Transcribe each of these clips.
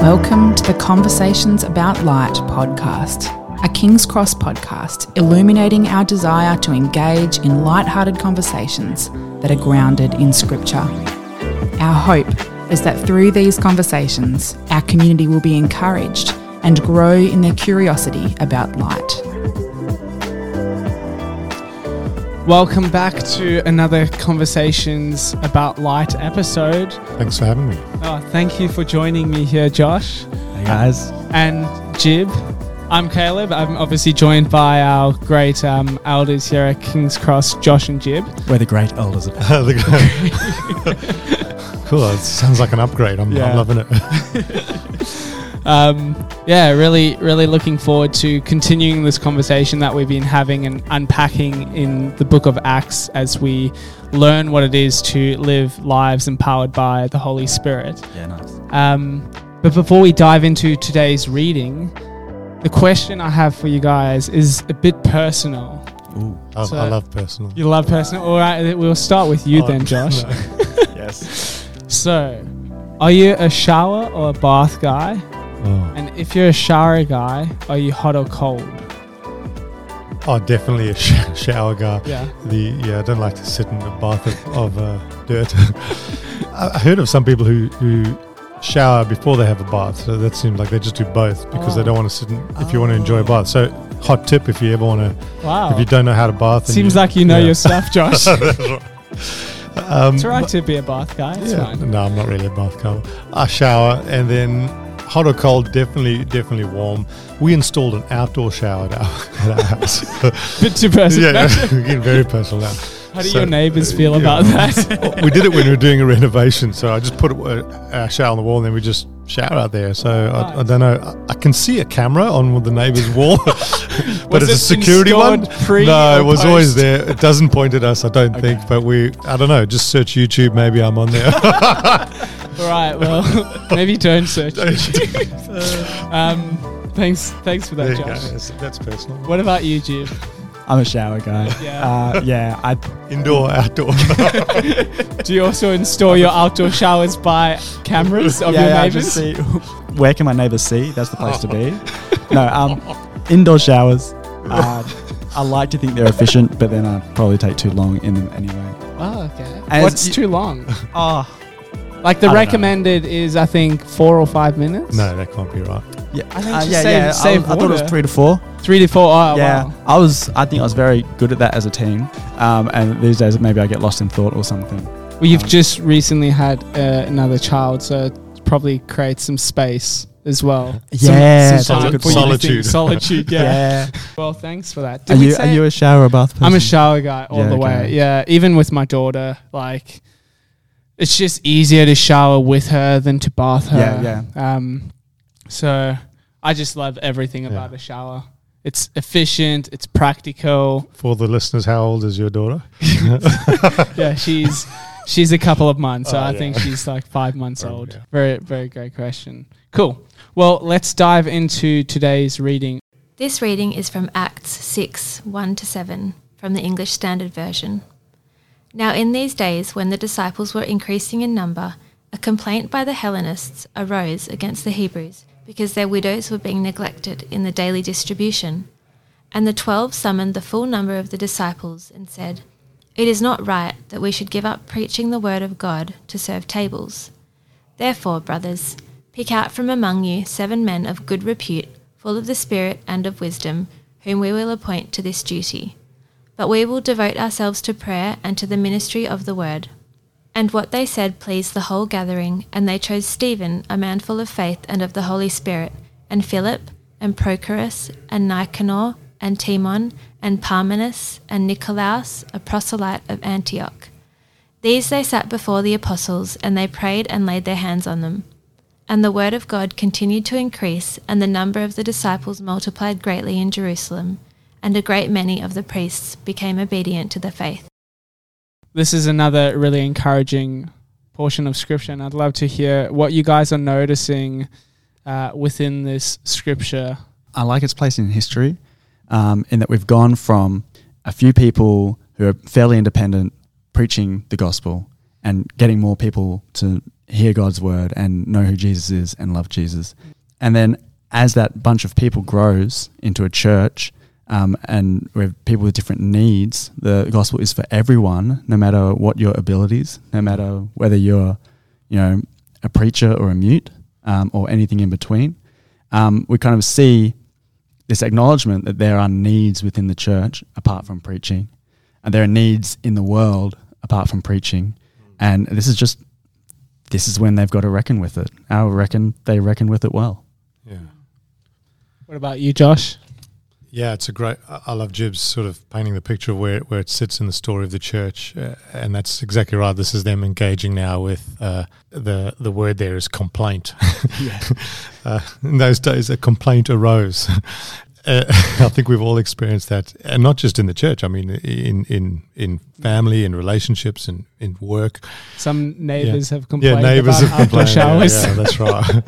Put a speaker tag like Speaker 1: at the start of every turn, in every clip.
Speaker 1: Welcome to the Conversations About Light podcast, a King's Cross podcast illuminating our desire to engage in light-hearted conversations that are grounded in Scripture. Our hope is that through these conversations, our community will be encouraged and grow in their curiosity about light.
Speaker 2: Welcome back to another Conversations About Light episode.
Speaker 3: Thanks for having me.
Speaker 2: Oh, thank you for joining me here, Josh.
Speaker 4: Hey guys.
Speaker 2: And Jib. I'm Caleb. I'm obviously joined by our great elders here at King's Cross, Josh and Jib.
Speaker 4: We're the great elders of
Speaker 3: Cool. It sounds like an upgrade. I'm loving it.
Speaker 2: Really looking forward to continuing this conversation that we've been having and unpacking in the book of Acts as we learn what it is to live lives empowered by the Holy Spirit.
Speaker 4: Yeah, nice.
Speaker 2: But before we dive into today's reading, the question I have for you guys is a bit personal.
Speaker 4: Ooh.
Speaker 3: I love personal.
Speaker 2: You love personal? All right, we'll start with you then, Josh.
Speaker 3: No.
Speaker 4: Yes.
Speaker 2: So, are you a shower or a bath guy?
Speaker 3: Oh.
Speaker 2: And if you're a shower guy, are you hot or cold?
Speaker 3: Oh, definitely a shower guy.
Speaker 2: Yeah.
Speaker 3: I don't like to sit in the bath of dirt. I heard of some people who shower before they have a bath. So that seems like they just do both because they don't want to sit in, if you want to enjoy a bath. So hot tip if you ever want to, if you don't know how to bath.
Speaker 2: Seems like you know your stuff, Josh. It's all right to be a bath guy. It's fine.
Speaker 3: No, I'm not really a bath guy. I shower and then hot or cold, definitely warm. We installed an outdoor shower at our house.
Speaker 2: Bit too personal.
Speaker 3: Yeah, we're getting very personal now.
Speaker 2: How do your neighbours feel about that?
Speaker 3: We did it when we were doing a renovation, so I just put our shower on the wall and then we just shower out there. So
Speaker 2: Nice.
Speaker 3: I don't know. I can see a camera on the neighbour's wall, but it's a
Speaker 2: it
Speaker 3: security one.
Speaker 2: pre
Speaker 3: No,
Speaker 2: or
Speaker 3: it was
Speaker 2: post?
Speaker 3: always there. It doesn't point at us, I don't think. But I don't know. Just search YouTube. Maybe I'm on there.
Speaker 2: All right, well, maybe don't search. Thanks for that,
Speaker 3: There you
Speaker 2: Josh.
Speaker 3: go. That's personal.
Speaker 2: What about you, Jib?
Speaker 4: I'm a shower guy.
Speaker 2: Yeah.
Speaker 3: Indoor, outdoor.
Speaker 2: Do you also install your outdoor showers by cameras of your
Speaker 4: I
Speaker 2: neighbours?
Speaker 4: just see where can my neighbours see? That's the place to be. No, indoor showers. I like to think they're efficient, but then I probably take too long in them anyway.
Speaker 2: Oh, okay.
Speaker 4: And
Speaker 2: What's too long? Like the
Speaker 4: I don't
Speaker 2: recommended is, I think, 4 or 5 minutes.
Speaker 3: No, that can't be right.
Speaker 4: Yeah,
Speaker 2: I think just save
Speaker 4: I thought it was
Speaker 2: water.
Speaker 4: 3 to 4.
Speaker 2: 3 to 4. Oh,
Speaker 4: Yeah,
Speaker 2: wow.
Speaker 4: I think I was very good at that as a teen. And these days maybe I get lost in thought or something.
Speaker 2: Well, you've just recently had another child, so it probably creates some space as well.
Speaker 4: Yeah,
Speaker 2: some
Speaker 4: that's a
Speaker 2: time
Speaker 4: good
Speaker 2: for you to
Speaker 3: point.
Speaker 2: think. Solitude, yeah.
Speaker 4: Yeah.
Speaker 2: Well, thanks for that.
Speaker 4: Are you a shower or bath person?
Speaker 2: I'm a shower guy all
Speaker 4: Yeah,
Speaker 2: the way.
Speaker 4: okay.
Speaker 2: Yeah, even with my daughter, like, it's just easier to shower with her than to bath her.
Speaker 4: Yeah.
Speaker 2: So I just love everything about a shower. It's efficient. It's practical.
Speaker 3: For the listeners, how old is your daughter?
Speaker 2: Yeah, she's a couple of months. So I
Speaker 3: yeah.
Speaker 2: think she's like 5 months
Speaker 3: Oh,
Speaker 2: old.
Speaker 3: yeah.
Speaker 2: Very, very great question. Cool. Well, let's dive into today's reading.
Speaker 5: This reading is from Acts 6, 1-7, from the English Standard Version. Now in these days, when the disciples were increasing in number, a complaint by the Hellenists arose against the Hebrews, because their widows were being neglected in the daily distribution. And the 12 summoned the full number of the disciples and said, "It is not right that we should give up preaching the word of God to serve tables. Therefore, brothers, pick out from among you 7 men of good repute, full of the Spirit and of wisdom, whom we will appoint to this duty. But we will devote ourselves to prayer and to the ministry of the word." And what they said pleased the whole gathering, and they chose Stephen, a man full of faith and of the Holy Spirit, and Philip, and Prochorus, and Nicanor, and Timon, and Parmenas, and Nicolaus, a proselyte of Antioch. These they sat before the apostles, and they prayed and laid their hands on them. And the word of God continued to increase, and the number of the disciples multiplied greatly in Jerusalem, and a great many of the priests became obedient to the faith.
Speaker 2: This is another really encouraging portion of Scripture, and I'd love to hear what you guys are noticing within this Scripture.
Speaker 4: I like its place in history, in that we've gone from a few people who are fairly independent preaching the gospel and getting more people to hear God's word and know who Jesus is and love Jesus. And then as that bunch of people grows into a church, and with people with different needs, the gospel is for everyone, no matter what your abilities, no matter whether you're, a preacher or a mute, or anything in between. We kind of see this acknowledgement that there are needs within the church apart from preaching, and there are needs in the world apart from preaching. And this is when they've got to reckon with it. They reckon with it well.
Speaker 3: Yeah.
Speaker 2: What about you, Josh?
Speaker 3: Yeah, it's a great. I love Jib's sort of painting the picture of where it sits in the story of the church, and that's exactly right. This is them engaging now with the word there is complaint.
Speaker 4: Yeah.
Speaker 3: In those days, a complaint arose. I think we've all experienced that, and not just in the church. I mean, in family, in relationships, in work.
Speaker 2: Some neighbours have complained.
Speaker 3: Yeah, neighbours have complained.
Speaker 2: Showers.
Speaker 3: Yeah, that's right.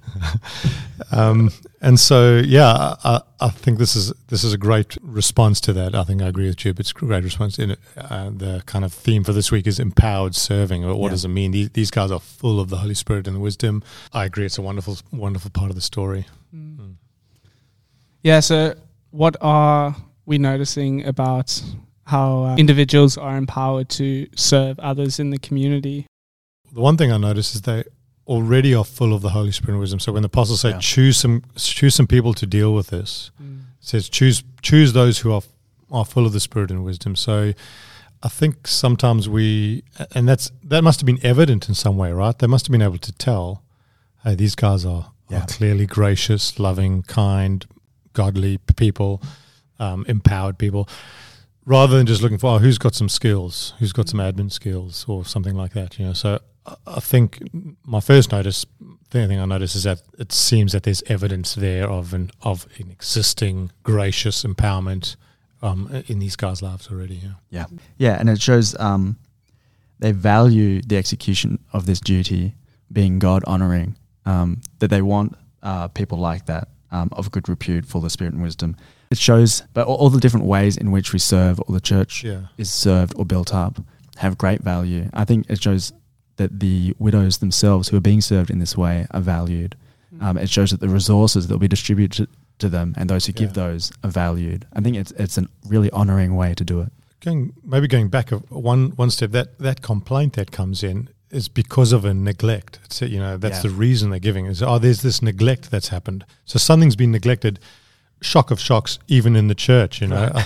Speaker 3: And so, I think this is a great response to that. I think I agree with Jib. It's a great response. The kind of theme for this week is empowered serving. What does it mean? These guys are full of the Holy Spirit and the wisdom. I agree. It's a wonderful, wonderful part of the story. Mm.
Speaker 2: Yeah. So, what are we noticing about how individuals are empowered to serve others in the community?
Speaker 3: The one thing I notice is they already are full of the Holy Spirit and wisdom. So when the apostles say choose some people to deal with this, it says choose those who are full of the Spirit and wisdom. So I think sometimes that must have been evident in some way, right? They must have been able to tell, hey, these guys are clearly gracious, loving, kind, godly people, empowered people, rather than just looking for who's got some skills, who's got some admin skills or something like that. So I think my first thing I notice is that it seems that there's evidence there of an existing gracious empowerment in these guys' lives already.
Speaker 4: Yeah, and it shows they value the execution of this duty being God honoring. That they want people like that of good repute, full of Spirit and wisdom. It shows, but all the different ways in which we serve, or the church is served or built up, have great value. I think it shows that the widows themselves who are being served in this way are valued. It shows that the resources that will be distributed to them and those who give those are valued. I think it's a really honouring way to do it.
Speaker 3: Going back one step, that complaint that comes in is because of a neglect. That's the reason they're giving is, there's this neglect that's happened. So something's been neglected. Shock of shocks, even in the church,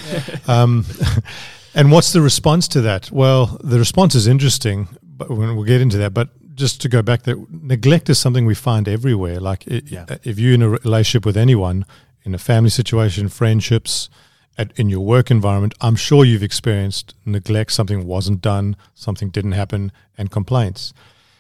Speaker 3: And what's the response to that? Well, the response is interesting, but we'll get into that. But just to go back there, neglect is something we find everywhere. Like if you're in a relationship with anyone, in a family situation, friendships, in your work environment, I'm sure you've experienced neglect, something wasn't done, something didn't happen, and complaints.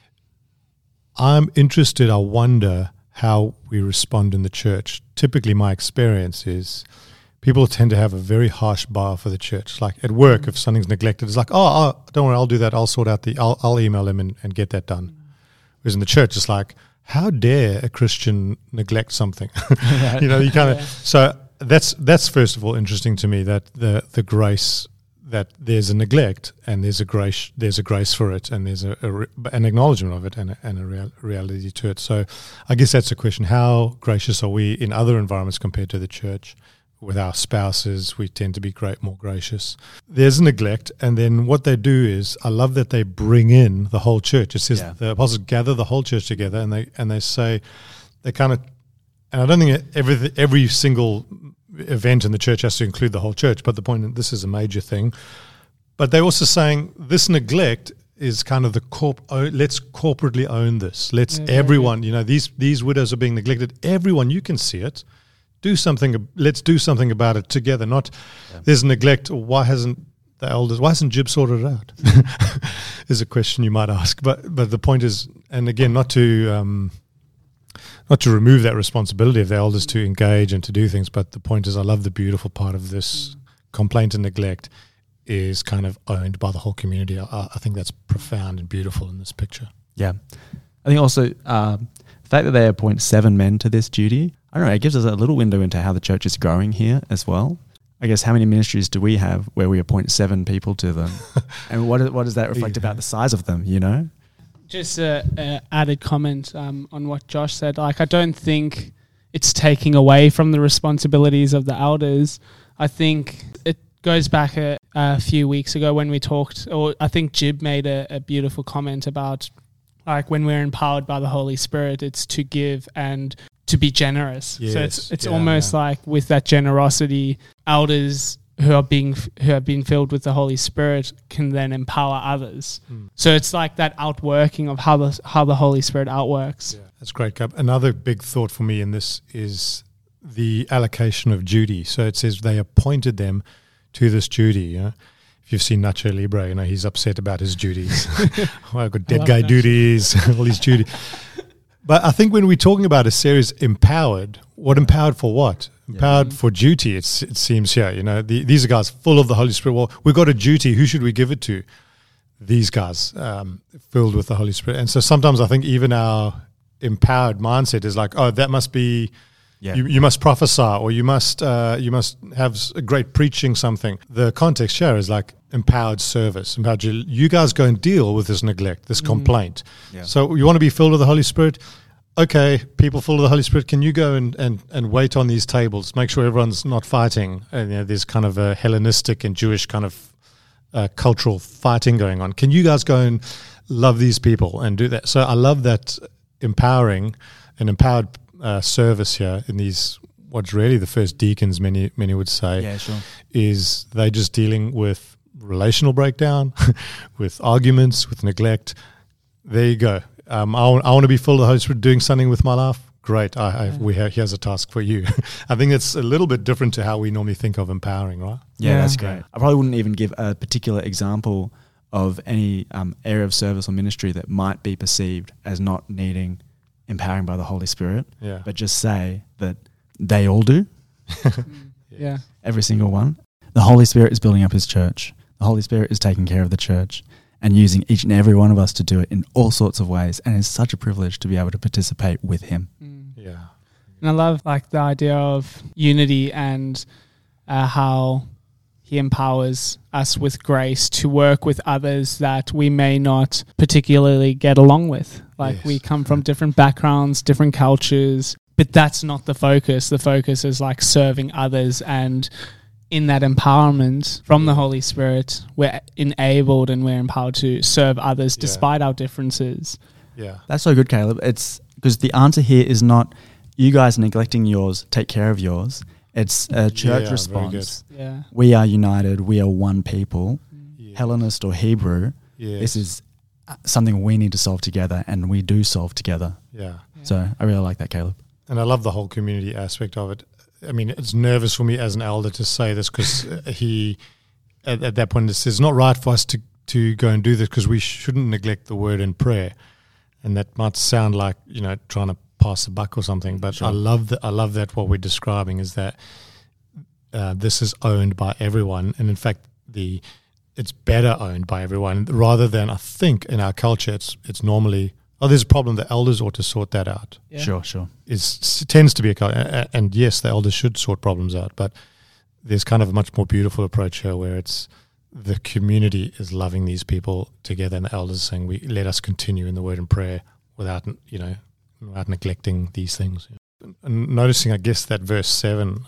Speaker 3: I wonder how we respond in the church. Typically, my experience is people tend to have a very harsh bar for the church. Like at work, if something's neglected, it's like, don't worry, I'll do that. I'll sort out I'll email him and get that done. Whereas in the church, it's like, how dare a Christian neglect something? You kind of. So that's first of all interesting to me, that the grace, that there's a neglect and there's a grace for it, and there's an acknowledgement of it and a reality to it. So I guess that's the question: how gracious are we in other environments compared to the church? With our spouses, we tend to be more gracious. There's neglect, and then what they do is, I love that they bring in the whole church. It says the apostles gather the whole church together, and they say, they kind of, and I don't think every single event in the church has to include the whole church, but the point is this is a major thing. But they're also saying this neglect is kind of let's corporately own this. Everyone, these widows are being neglected. Everyone, you can see it. Let's do something about it together. Not there's neglect. Why hasn't Jib sorted it out? Is a question you might ask. But the point is, and again, not to remove that responsibility of the elders to engage and to do things. But the point is, I love the beautiful part of this complaint and neglect is kind of owned by the whole community. I think that's profound and beautiful in this picture.
Speaker 4: Yeah, I think also the fact that they appoint 7 men to this duty, I don't know, it gives us a little window into how the church is growing here as well. I guess how many ministries do we have where we appoint 7 people to them? And what does that reflect about the size of them,
Speaker 2: Just a added comment on what Josh said. Like, I don't think it's taking away from the responsibilities of the elders. I think it goes back a few weeks ago when we talked, or I think Jib made a beautiful comment about, like, when we're empowered by the Holy Spirit, it's to give and to be generous.
Speaker 3: Yes,
Speaker 2: So it's almost like with that generosity, elders who have been filled with the Holy Spirit can then empower others. So it's like that outworking of how the Holy Spirit outworks.
Speaker 3: Yeah, that's great, Cap. Another big thought for me in this is the allocation of duty. So it says they appointed them to this duty. You know? If you've seen Nacho Libre, you know he's upset about his duties. Well, I've got dead guy duties, all these duties. But I think when we're talking about a series empowered, what empowered for what? Empowered for duty, it seems here. You know, these are guys full of the Holy Spirit. Well, we've got a duty. Who should we give it to? These guys filled with the Holy Spirit. And so sometimes I think even our empowered mindset is like, oh, that must be, you must prophesy, or you must have a great preaching something. The context here is like empowered service. Empowered, you guys go and deal with this neglect, this complaint. Yeah. So you want to be filled with the Holy Spirit? Okay, people full of the Holy Spirit, can you go and wait on these tables, make sure everyone's not fighting? And, you know, there's kind of a Hellenistic and Jewish kind of cultural fighting going on. Can you guys go and love these people and do that? So I love that empowered service here in these, what's really the first deacons, many would say, is they just dealing with relational breakdown, with arguments, with neglect. There you go. I want to be full of the Holy Spirit, doing something with my life. Great. Here's a task for you. I think it's a little bit different to how we normally think of empowering, right?
Speaker 4: Yeah, that's great. I probably wouldn't even give a particular example of any area of service or ministry that might be perceived as not needing empowering by the Holy Spirit, but just say that they all do. Every single one. The Holy Spirit is building up his church. The Holy Spirit is taking care of the church and using each and every one of us to do it in all sorts of ways. And it's such a privilege to be able to participate with him.
Speaker 2: Yeah. And I love like the idea of unity and how he empowers us with grace to work with others that we may not particularly get along with. Like we come from different backgrounds, different cultures, but that's not the focus. The focus is like serving others, and in that empowerment from the Holy Spirit, we're enabled and we're empowered to serve others despite our differences. Yeah.
Speaker 4: That's so good, Caleb. It's because the answer here is not you guys neglecting yours, take care of yours. It's a church response. Yeah. We are united. We are one people, Hellenist or Hebrew. This is something we need to solve together, and we do solve together. Yeah. So I really like that, Caleb.
Speaker 3: And I love the whole community aspect of it. I mean, it's nervous for me as an elder to say this because he, at that point, says it's not right for us to go and do this because we shouldn't neglect the word and prayer. And that might sound like, you know, trying to pass a buck or something, but I love that what we're describing is that this is owned by everyone. And in fact, it's better owned by everyone rather than, I think, in our culture, it's normally, there's a problem, the elders ought to sort that out.
Speaker 4: Yeah. Sure.
Speaker 3: It tends to be a culture, and yes, the elders should sort problems out, but there's kind of a much more beautiful approach here where it's the community is loving these people together, and the elders saying, let us continue in the word and prayer without neglecting these things. And noticing, I guess, that verse 7,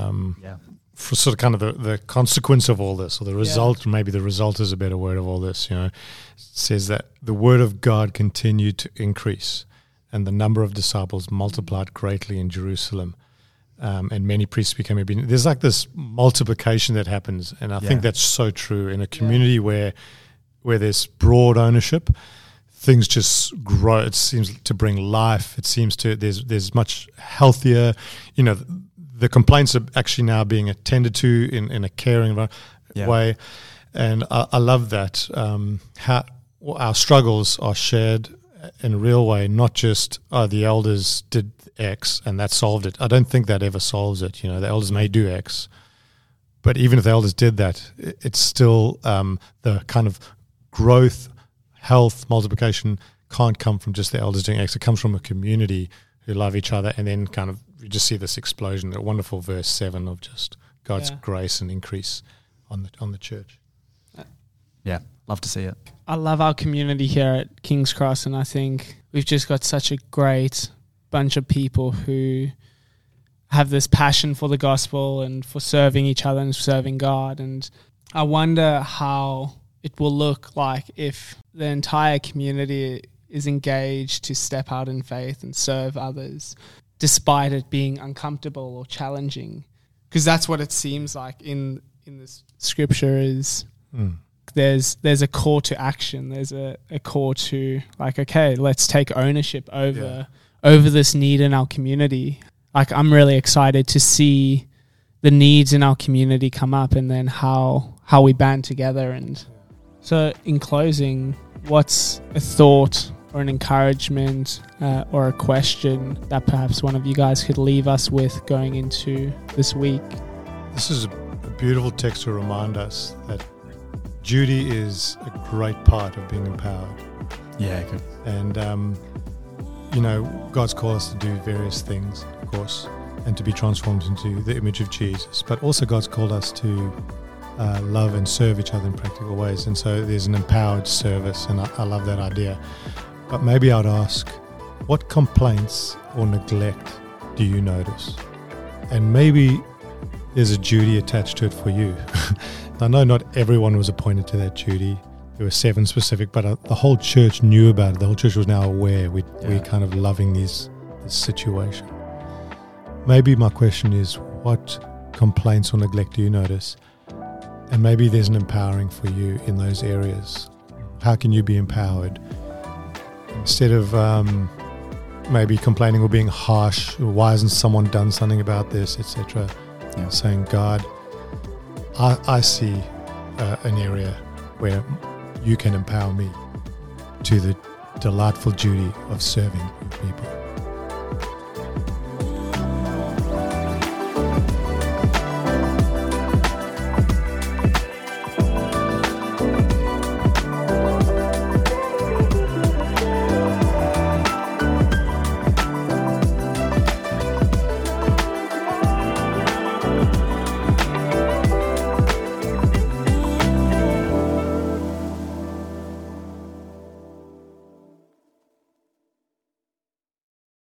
Speaker 3: for sort of kind of the consequence of all this, or the result, maybe the result is a better word of all this, you know, it says that the word of God continued to increase, and the number of disciples multiplied greatly in Jerusalem, and many priests became obedient. There's like this multiplication that happens, and I think that's so true in a community where there's broad ownership. Things just grow. It seems to bring life. It seems to there's much healthier. You know, the complaints are actually now being attended to in a caring way, and I love that. How our struggles are shared in a real way, not just the elders did X and that solved it. I don't think that ever solves it. You know, the elders may do X, but even if the elders did that, it's still the kind of growth, health, multiplication can't come from just the elders doing X. It comes from a community who love each other, and then kind of you just see this explosion, that wonderful verse 7 of just God's grace and increase on the church.
Speaker 4: Yeah, love to see it.
Speaker 2: I love our community here at King's Cross, and I think we've just got such a great bunch of people who have this passion for the gospel and for serving each other and serving God. And I wonder how it will look like if the entire community is engaged to step out in faith and serve others, despite it being uncomfortable or challenging. Because that's what it seems like in this scripture is there's a call to action. There's a call to like, okay, let's take ownership over this need in our community. Like, I'm really excited to see the needs in our community come up, and then how we band together. And so in closing, what's a thought or an encouragement or a question that perhaps one of you guys could leave us with going into this week?
Speaker 3: This is a beautiful text to remind us that duty is a great part of being empowered.
Speaker 4: Yeah, good.
Speaker 3: And, God's called us to do various things, of course, and to be transformed into the image of Jesus. But also God's called us to love and serve each other in practical ways. And so there's an empowered service, and I love that idea. But maybe I'd ask, what complaints or neglect do you notice? And maybe there's a duty attached to it for you. I know not everyone was appointed to that duty. There were 7 specific, but the whole church knew about it. The whole church was now aware. We're kind of loving this situation. Maybe my question is, what complaints or neglect do you notice? And maybe there's an empowering for you in those areas. How can you be empowered? Instead of maybe complaining or being harsh, or why hasn't someone done something about this, etc. Saying, God, I see an area where you can empower me to the delightful duty of serving people.